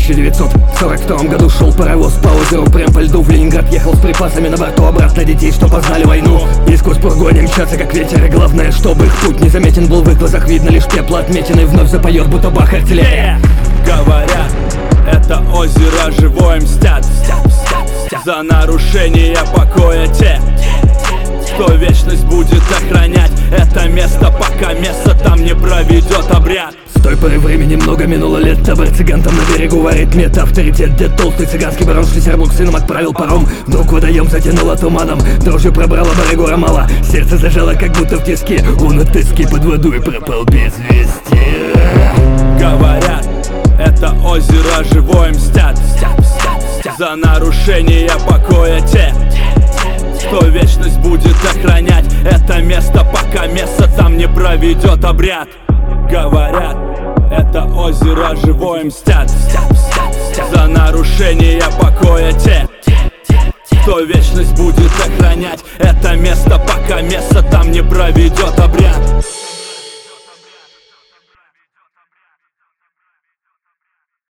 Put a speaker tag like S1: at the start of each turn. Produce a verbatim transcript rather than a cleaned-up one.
S1: тысяча девятьсот сорок втором году шел паровоз по озеру, прям по льду в Ленинград ехал с припасами на борту обратно детей, что познали войну. И сквозь пургу они мчатся как ветер, и главное, чтобы их путь не заметен был, в их глазах видно лишь пепла отметины, вновь запоет, будто бах артиллерия.
S2: Говорят, это озеро живое мстят за нарушение покоя те, кто вечность будет охранять это место, пока место там не проведет обряд.
S1: С той поры времени много минуло лет, табор цыган там на берегу варит мед. Авторитет, дед толстый цыганский барон Шлиссербург сыном отправил паром. Вдруг водоем затянуло туманом, дрожью пробрала барыгу Ромала. Сердце зажало, как будто в тиске, он от тоски под водой пропал без вести.
S2: Говорят, это озеро живое мстят за нарушение покоя те, кто вечность будет охранять это место, пока место там не проведет обряд. Говорят, это озеро живое мстят за нарушение покоя те, кто вечность будет охранять это место, пока место там не проведет обряд.